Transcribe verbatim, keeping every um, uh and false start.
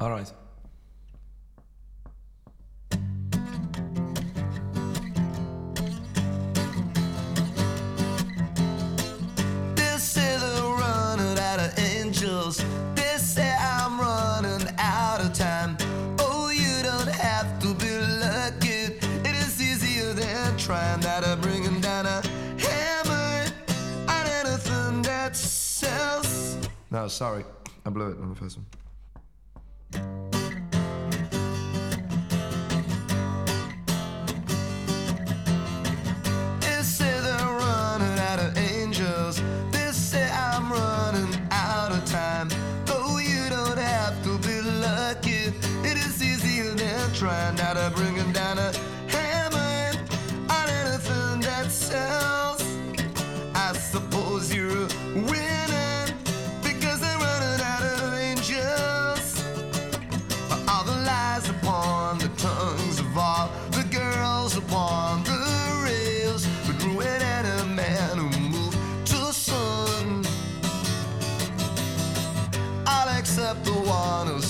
All right. They say they're running out of angels. They say I'm running out of time. Oh, you don't have to be lucky. It is easier than trying. That I'm bringing down a hammer on anything that sells. No, sorry, I blew it on the first one. They say they're running out of angels. They say I'm running out of time. Oh, you don't have to be lucky. It is easier than trying. Now to bring down a hammer on anything that sells. I suppose you're winning because they're running out of angels. But all the lies upon the tongues of all the girls upon the rails would ruin any man who moved to the sun. All except the one who